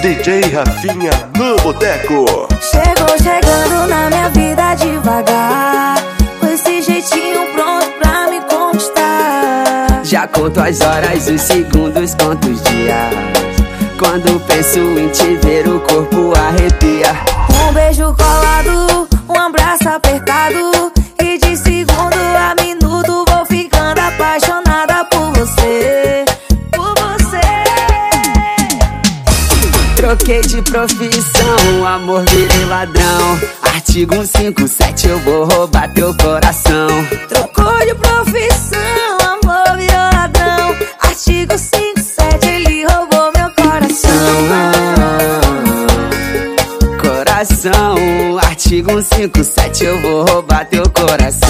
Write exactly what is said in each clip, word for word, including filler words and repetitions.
D J Rafinha no boteco. Chegou chegando na minha vida devagar, com esse jeitinho pronto pra me conquistar. Já conto as horas, os segundos, conto os dias. Quando penso em te ver, o corpo arrepia. Um beijo colado, um abraço apertado, e de segundo a minuto vou ficando apaixonada por você, por você. Troquei de profissão, amor virei ladrão. Artigo cento e cinquenta e sete, eu vou roubar teu coração. Trocou de profissão, amor virou ladrão. Artigo cento e cinquenta e sete, ele roubou meu coração. Coração, artigo cento e cinquenta e sete, eu vou roubar teu coração.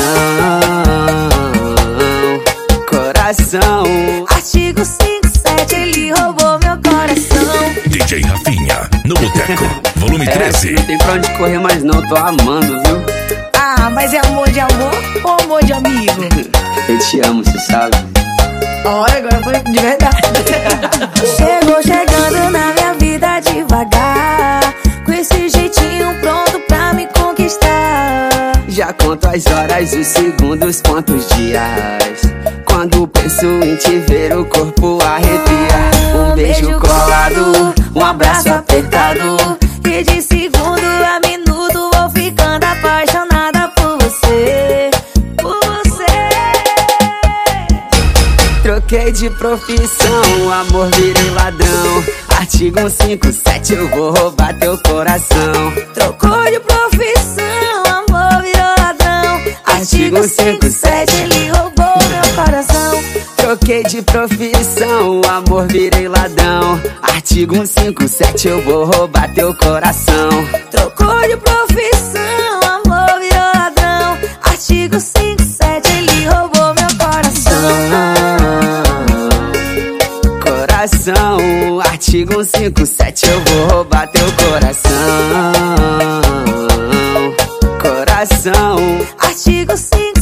Coração, artigo cento e cinquenta e sete, ele roubou meu coração. D J Rafinha no boteco, volume treze. É, não tem pra onde correr mais não, tô amando, viu? Ah, mas é amor de amor ou amor de amigo? Eu te amo, você sabe. Olha, agora foi de verdade. Chegou chegando na minha vida devagar, com esse jeitinho pronto pra me conquistar. Já conto as horas, os segundos, conto os dias. Quando penso em te ver, o corpo arrepia. Um beijo colado, um abraço apertado, e de segundo a minuto vou ficando apaixonada por você, por você. Troquei de profissão, amor virei ladrão. Artigo cento e cinquenta e sete, eu vou roubar teu coração. Trocou de profissão, amor virou ladrão. Artigo cento e cinquenta e sete, ele roubou meu coração. Troquei de profissão, amor virei ladrão. Artigo cento e cinquenta e sete, eu vou roubar teu coração. Trocou de profissão, amor virou ladrão. Artigo cento e cinquenta e sete, ele roubou meu coração. Coração, artigo cento e cinquenta e sete, eu vou roubar teu coração. Coração, artigo cento e cinquenta e sete.